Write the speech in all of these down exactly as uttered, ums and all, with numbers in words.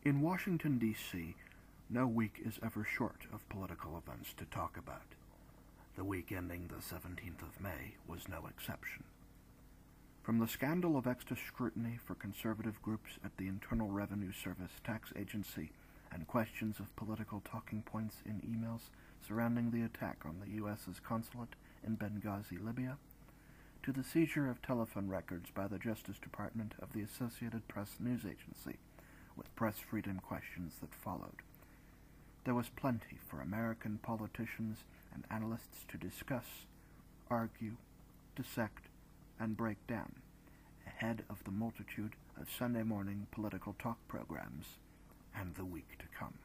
In Washington, D C, no week is ever short of political events to talk about. The week ending the seventeenth of May was no exception. From the scandal of extra scrutiny for conservative groups at the Internal Revenue Service tax agency and questions of political talking points in emails surrounding the attack on the U S's consulate in Benghazi, Libya, to the seizure of telephone records by the Justice Department of the Associated Press news agency, with press freedom questions that followed. There was plenty for American politicians and analysts to discuss, argue, dissect, and break down, ahead of the multitude of Sunday morning political talk programs and the week to come.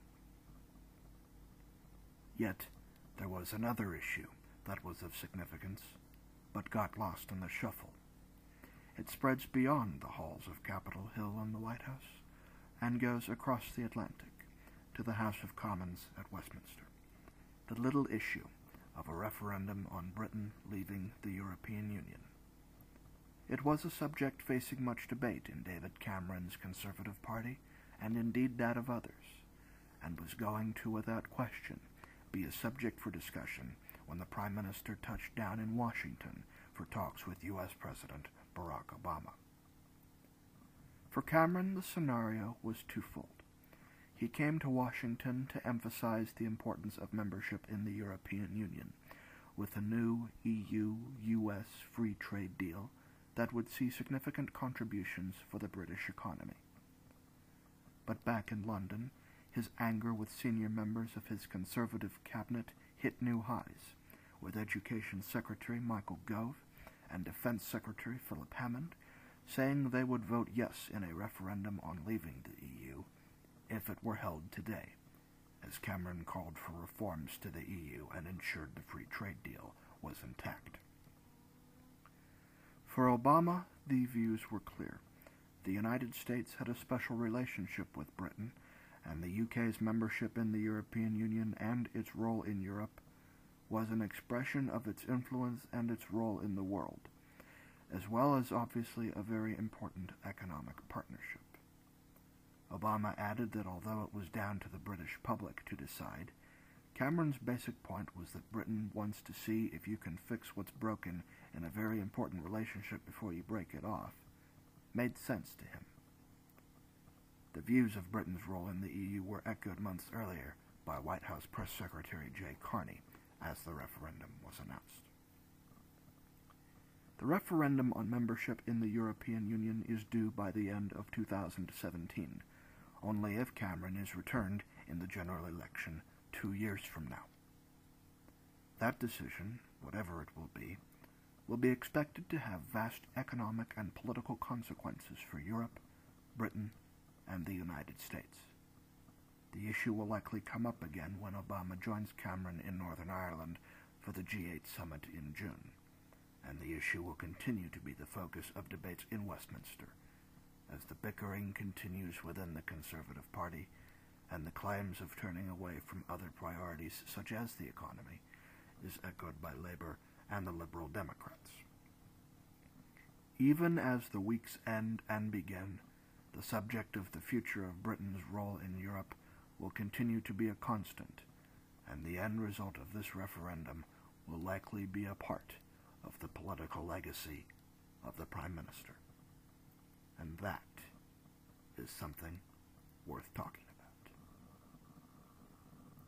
Yet, there was another issue that was of significance, but got lost in the shuffle. It spreads beyond the halls of Capitol Hill and the White House, and goes across the Atlantic to the House of Commons at Westminster. The little issue of a referendum on Britain leaving the European Union. It was a subject facing much debate in David Cameron's Conservative Party, and indeed that of others, and was going to, without question, be a subject for discussion when the Prime Minister touched down in Washington for talks with U S President Barack Obama. For Cameron, the scenario was twofold. He came to Washington to emphasize the importance of membership in the European Union, with a new E U U S free trade deal that would see significant contributions for the British economy. But back in London, his anger with senior members of his Conservative cabinet hit new highs, with Education Secretary Michael Gove and Defense Secretary Philip Hammond saying they would vote yes in a referendum on leaving the E U if it were held today, as Cameron called for reforms to the E U and ensured the free trade deal was intact. For Obama, the views were clear. The United States had a special relationship with Britain, and the U K's membership in the European Union and its role in Europe was an expression of its influence and its role in the world, as well as obviously a very important economic partnership. Obama added that although it was down to the British public to decide, Cameron's basic point was that Britain wants to see if you can fix what's broken in a very important relationship before you break it off, made sense to him. The views of Britain's role in the E U were echoed months earlier by White House Press Secretary Jay Carney as the referendum was announced. The referendum on membership in the European Union is due by the end of two thousand seventeen, only if Cameron is returned in the general election two years from now. That decision, whatever it will be, will be expected to have vast economic and political consequences for Europe, Britain, and the United States. The issue will likely come up again when Obama joins Cameron in Northern Ireland for the G eight summit in June, and the issue will continue to be the focus of debates in Westminster, as the bickering continues within the Conservative Party, and the claims of turning away from other priorities such as the economy is echoed by Labour and the Liberal Democrats. Even as the weeks end and begin, the subject of the future of Britain's role in Europe will continue to be a constant, and the end result of this referendum will likely be a part of the political legacy of the Prime Minister. And that is something worth talking